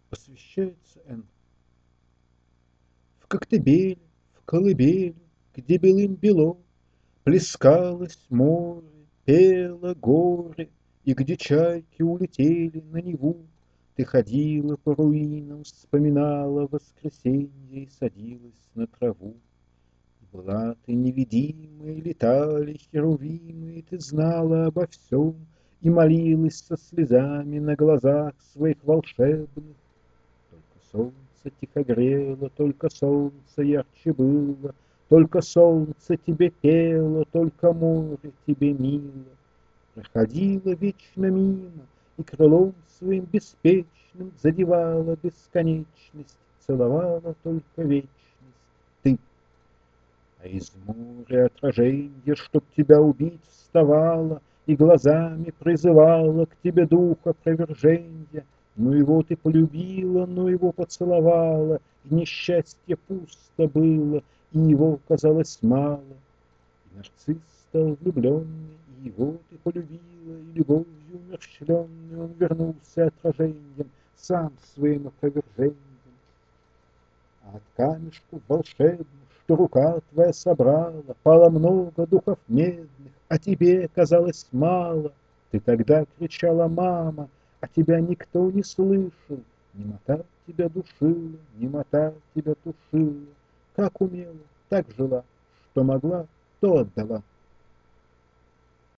Посвящается Н. В Коктебеле, в колыбели, где белым-бело плескалось море, пело горе, и где чайки улетели на Неву, ты ходила по руинам, вспоминала воскресенье и садилась на траву. И была ты невидимой, летали херувимы, и ты знала обо всем и молилась со слезами на глазах своих волшебных. Только солнце тихо грело, только солнце ярче было, только солнце тебе пело, только море тебе мило. Проходила вечно мимо и крылом своим беспечным задевала бесконечность, целовала только вечность ты. А из моря отраженье, чтоб тебя убить, вставала и глазами призывала к тебе духа опроверженья. Ну его ты полюбила, ну его поцеловала, и несчастье пусто было, и его казалось мало. И нарцисс стал влюбленный, и его ты полюбила, и любовью умерщвленный он вернулся отраженьем, сам своим опроверженьем. А от камешков волшебных, что рука твоя собрала, пало много духов медных, а тебе казалось мало. Ты тогда кричала: мама, а тебя никто не слышал. Немота тебя душила, немота тебя тушила. Как умела, так жила, что могла, то отдала.